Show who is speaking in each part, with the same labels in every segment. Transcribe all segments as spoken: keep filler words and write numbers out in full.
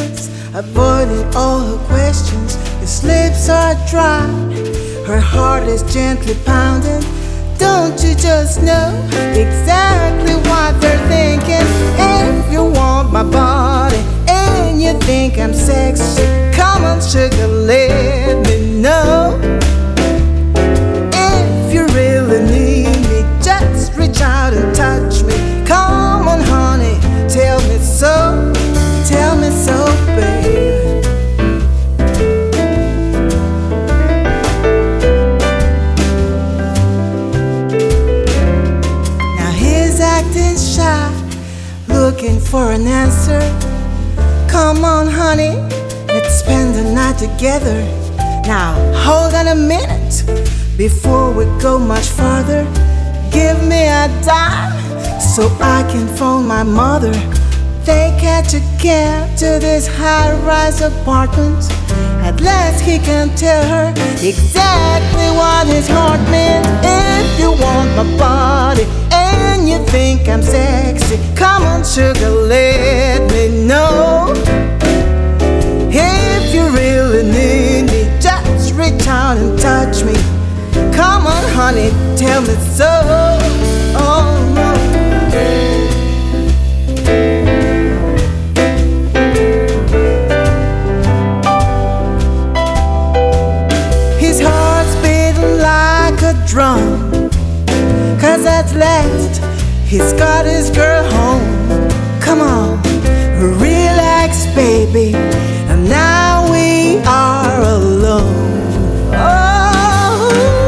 Speaker 1: silence, avoiding all her questions. His lips are dry, her heart is gently pounding. Don't you just know exactly what they're thinking? If you want my body and you think I'm sexy, come on sugar, let me know. If you really need me, just reach out and touch me. Come on honey, tell me so, tell me so, babe. Now he's acting shy, looking for an answer. Come on honey, let's spend the night together. Now hold on a minute, before we go much farther. Give me a dime, so I can phone my mother. They catch a cab to this high-rise apartment. At last he can tell her exactly what his heart meant. If you want my body and you think I'm sexy, come on sugar, let me know. If you really need me, just reach out and touch me. Come on honey, tell me so. Oh no. His heart's beating like a drum, 'cause at last he's got his girl home. Come on, relax baby, and now we are alone. Oh,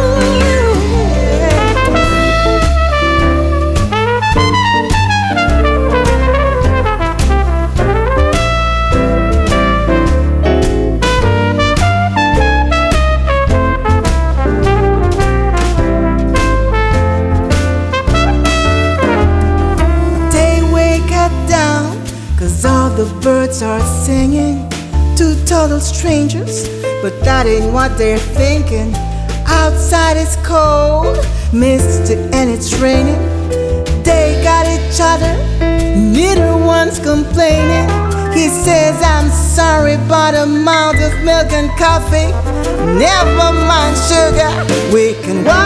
Speaker 1: they wake up down, 'cause all the birds are singing. Two total strangers, but that ain't what they're thinking. Outside it's cold, misty, and it's raining. They got each other, neither one's complaining. He says, I'm sorry, but I'm out of milk and coffee. Never mind sugar, we can walk